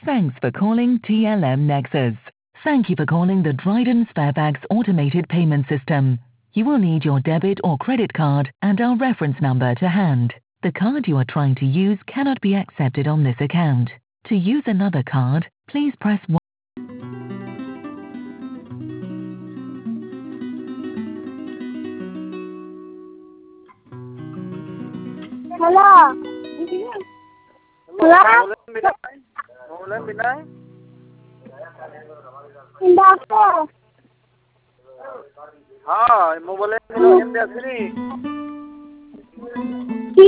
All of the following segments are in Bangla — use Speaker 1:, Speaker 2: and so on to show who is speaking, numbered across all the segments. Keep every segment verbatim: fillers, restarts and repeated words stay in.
Speaker 1: Thanks for calling T L M Nexus. Thank you for calling the Dryden Sparebags automated payment system. You will need your debit or credit card and our reference number to hand. The card you are trying to use cannot be accepted on this account. To use another card, please press one.
Speaker 2: Hello. Hello.
Speaker 3: Molen Binay?
Speaker 2: Doctor.
Speaker 3: हाँ मोबाइल में एम देखनी
Speaker 2: কি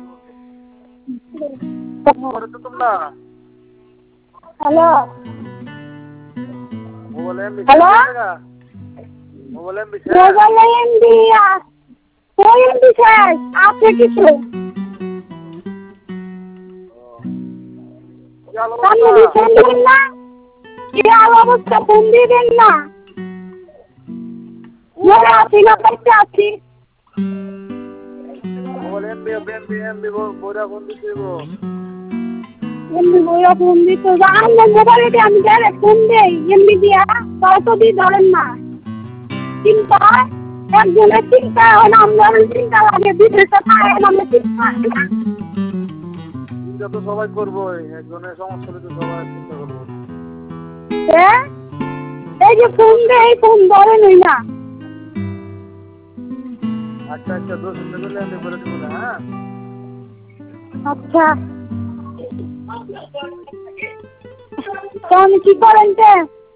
Speaker 3: और तो तुम ना
Speaker 2: হ্যালো
Speaker 3: मोबाइल में
Speaker 2: হ্যালো
Speaker 3: मोबाइल में
Speaker 2: মোবাইল এমবি কই এমবি স্যার আছে কিছু আপনি ফোন দিবেন না কি অবস্থা ফোন দিবেন না মোরা আছি না পাইতে আছি
Speaker 3: मोबाइल में भी एम भी एम भी वो बोरा फोन भी वो
Speaker 2: এমবি বইয়া ফোন দিতে আমার মোবাইলে দিয়ে আমি ডাইরেক্ট ফোন দেই এমবি দিয়া তাও তো দি ধরেন না চিন্তা একজনের চিন্তা হয় আমার চিন্তা লাগে বিদেশে থাকে আমরা চিন্তা
Speaker 3: চিন্তা তো সবাই করবো একজনের সমস্যা হলে তো সবাই চিন্তা করবো
Speaker 2: হ্যাঁ এই যে ফোন দেই ফোন ধরে নই না
Speaker 3: अच्छा अच्छा दो दिन में ले बोले तो बोला हाँ
Speaker 2: আচ্ছা তো আমি কি করেন